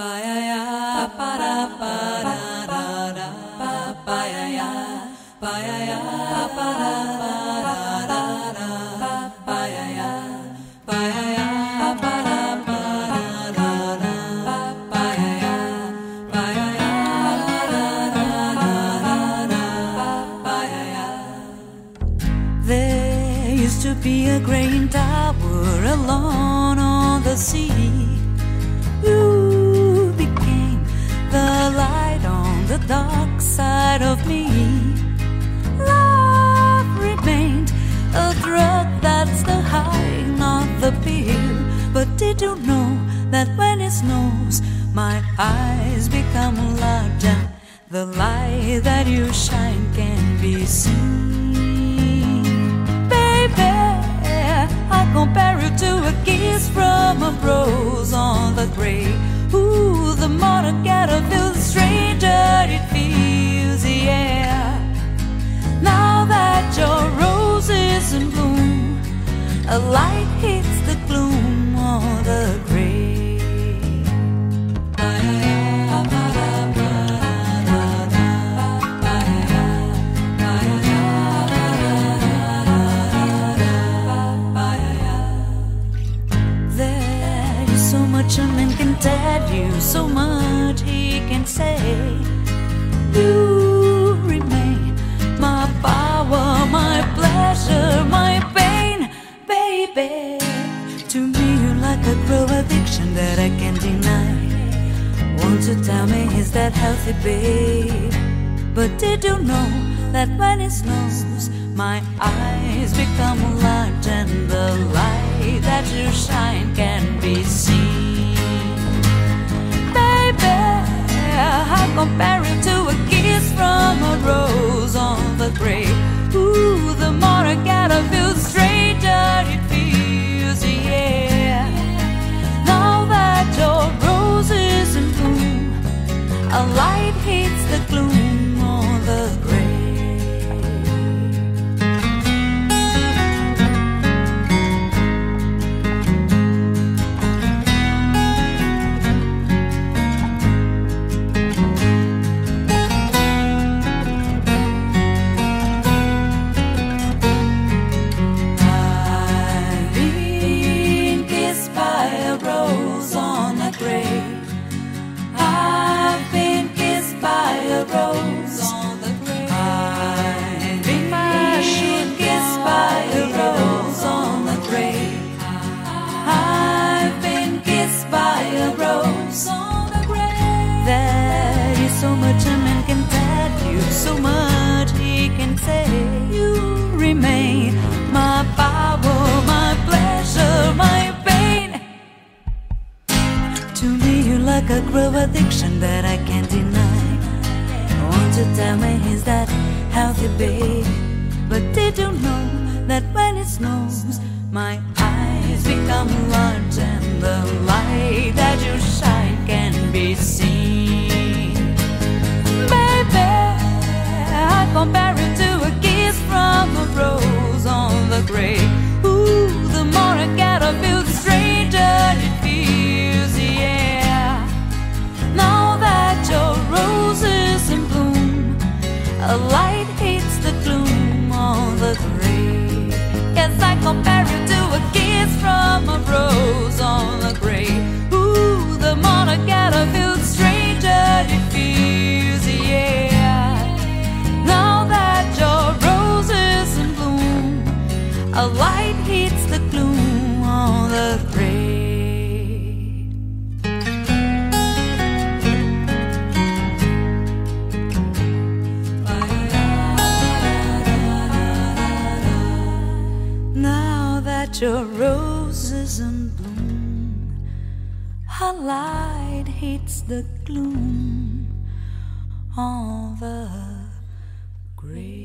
There used to be a green tower alone on the sea. You became the light on the dark side of me. Love remained a drug, that's the high, not the pill. But did you know that when it snows, my eyes become large and the light that you shine can be seen? I compare you to a kiss from a rose on the grave. Ooh, the more I get, I feel the stranger it feels, yeah. Now that your rose is in bloom, a light hits the gloom of the grave. A man can tell you so much, he can say. You remain my power, my pleasure, my pain, baby. To me you're like a grow addiction that I can't deny. Won't you tell me, is that healthy, babe? But did you know that when it snows, my eyes become large and the light that you shine can be seen? I compare it to a kiss from a rose on the grave. Ooh, the more I get, I feel the stranger it feels, yeah. Now that your rose is in bloom, a light hits the gloom on the grave. So much a man can tell you, so much he can say. You remain my power, my pleasure, my pain. To me you're like a grow addiction that I can't deny. Won't you tell me, is that healthy, babe? But did you know that when it snows, my eyes become large and the light that you shine can be seen? I compare it to a kiss from a rose on the grave. Ooh, the more I get, I feel the stranger it feels, yeah. Now that your rose is in bloom, a light hits the gloom on the grave. Yes, I compare it to a kiss from a rose on the grave. Ooh, the more I get, I feel the stranger it feels, yeah. A light hits the gloom on the grave. Now that your rose is in bloom, a light hits the gloom on the grave.